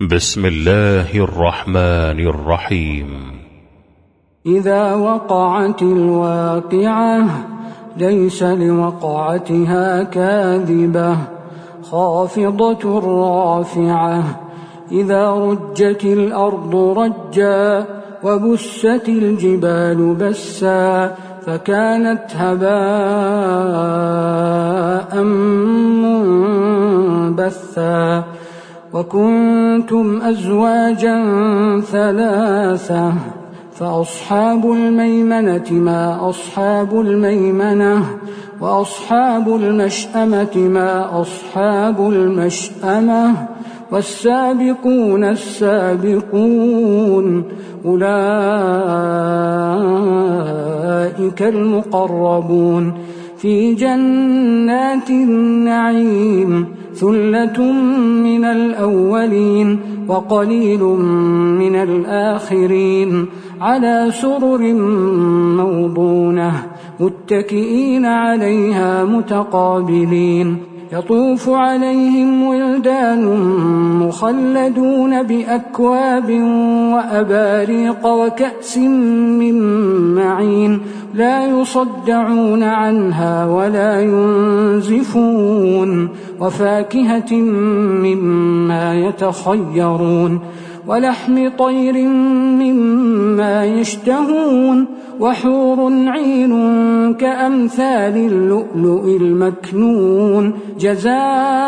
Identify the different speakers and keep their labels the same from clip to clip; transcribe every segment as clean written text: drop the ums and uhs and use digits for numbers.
Speaker 1: بسم الله الرحمن الرحيم.
Speaker 2: إذا وقعت الواقعة ليس لوقعتها كاذبة خافضة رافعة إذا رجت الأرض رجا وبست الجبال بسا فكانت هباء منبثا وكنتم أزواجا ثلاثة فأصحاب الميمنة ما أصحاب الميمنة وأصحاب المشأمة ما أصحاب المشأمة والسابقون السابقون أولئك المقربون في جنات النعيم ثلة من الأولين وقليل من الآخرين على سرر موضونة متكئين عليها متقابلين يطوف عليهم ولدان مخلدون بأكواب وأباريق وكأس من معين لا يصدعون عنها ولا ينزفون وفاكهة مما يتخيرون ولحم طير مما يشتهون وحور عين كأمثال اللؤلؤ المكنون جزاء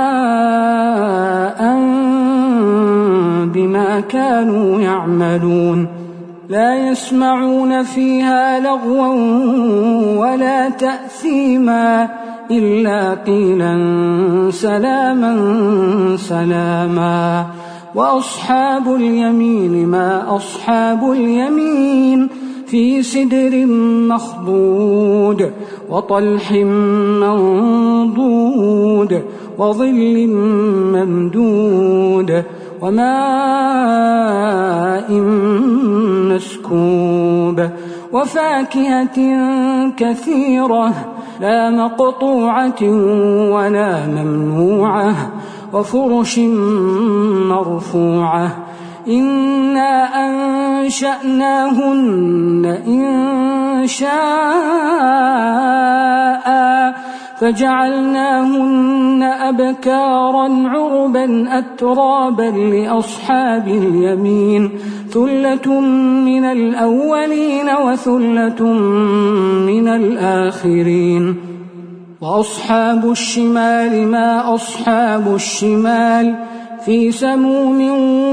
Speaker 2: بما كانوا يعملون لا يسمعون فيها لغوا ولا تأثيما إلا قيلا سلاما سلاما وأصحاب اليمين ما أصحاب اليمين في سدر مخضود وطلح منضود وظل ممدود وماء مسكوب وفاكهة كثيرة لا مقطوعة ولا ممنوعة وفرش مرفوعة إنا أنشأناهن إن شاء فجعلناهن أبكارا عربا أترابا لأصحاب اليمين ثلة من الأولين وثلة من الآخرين وأصحاب الشمال ما أصحاب الشمال في سموم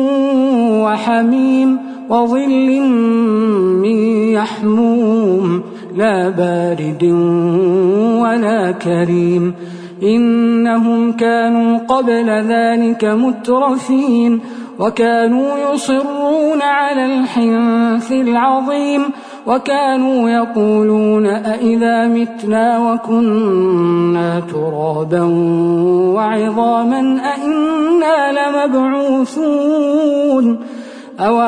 Speaker 2: وحميم وظل من يحموم لا بارد ولا كريم إنهم كانوا قبل ذلك مترفين وكانوا يصرون على الحنث العظيم وكانوا يقولون أئذا متنا وكنا ترابا وعظاما أئنا لمبعوثون أو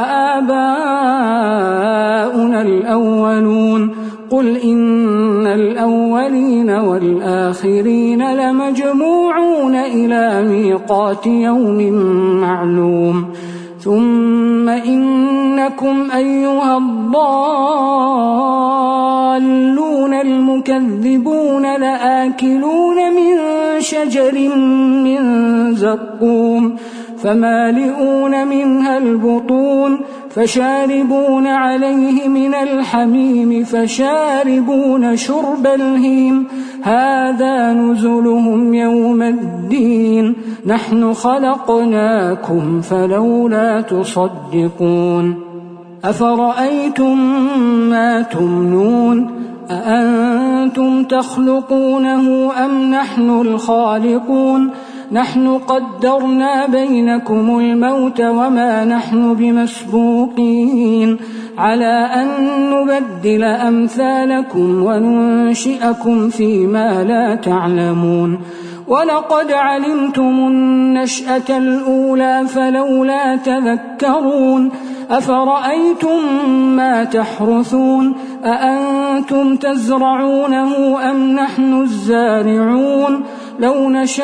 Speaker 2: آباؤنا الأولون قل إن الأولين والآخرين لمجموعون إلى ميقات يوم معلوم ثم إنكم أيها الضالون المكذبون لآكلون من شجر من زقوم فمالئون منها البطون فشاربون عليه من الحميم فشاربون شرب الهيم هذا نزلهم يوم الدين نحن خلقناكم فلولا تصدقون أفرأيتم ما تمنون أأنتم تخلقونه أم نحن الخالقون نحن قدرنا بينكم الموت وما نحن بمسبوقين على أن نبدل أمثالكم وننشئكم فيما لا تعلمون ولقد علمتم النشأة الأولى فلولا تذكرون أفرأيتم ما تحرثون أأنتم تزرعونه أم نحن الزارعون لو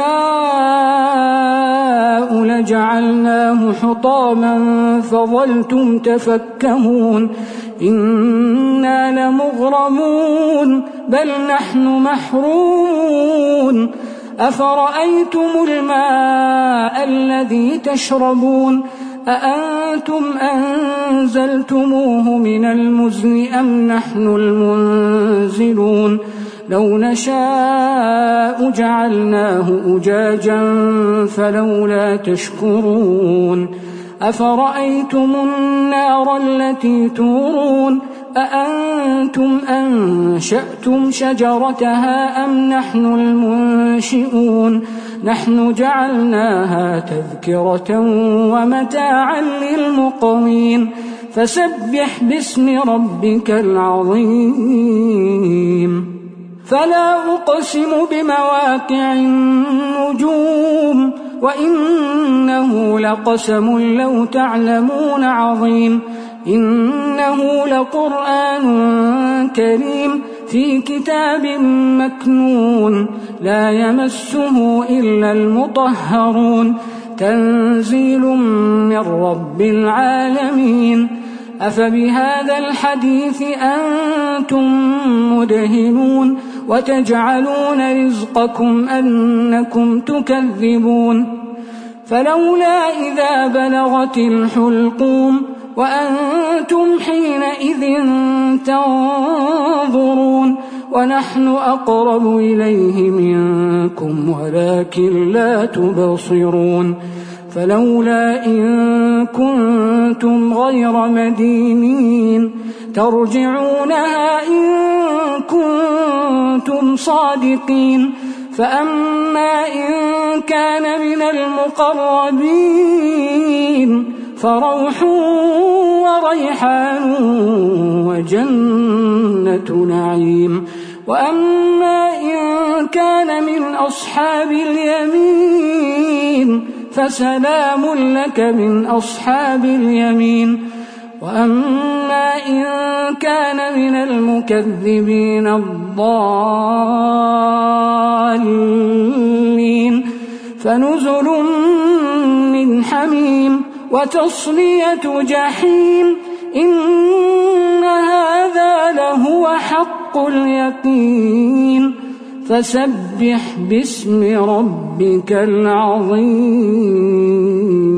Speaker 2: نشاء لجعلناه حطاما فظلتم تفكهون إنا لمغرمون بل نحن محرومون أفرأيتم الماء الذي تشربون أأنتم أنزلتموه من المزن أم نحن المنزلون لو نشاء جعلناه أجاجا فلولا تشكرون أفرأيتم النار التي تورون أأنتم أنشأتم شجرتها أم نحن المنشئون نحن جعلناها تذكرة ومتاعا للمقوين فسبح باسم ربك العظيم فلا أقسم بمواقع النجوم وإنه لقسم لو تعلمون عظيم إنه لقرآن كريم في كتاب مكنون لا يمسه إلا المطهرون تنزيل من رب العالمين أفبهذا الحديث أنتم مدهنون وتجعلون رزقكم أنكم تكذبون فلولا إذا بلغت الحلقوم وأنتم حينئذ تنظرون ونحن أقرب إليه منكم ولكن لا تبصرون فلولا إن كنتم غير مدينين ترجعونها إن كنتم صادقين فأما إن كان من المقربين فروح وريحان وجنة نعيم وأما إن كان من أصحاب اليمين فسلام لك من أصحاب اليمين وأما إن كان من المكذبين الضالين فنزل من حميم وتصلية جحيم إن هذا لهو حق اليقين فسبح باسم ربك العظيم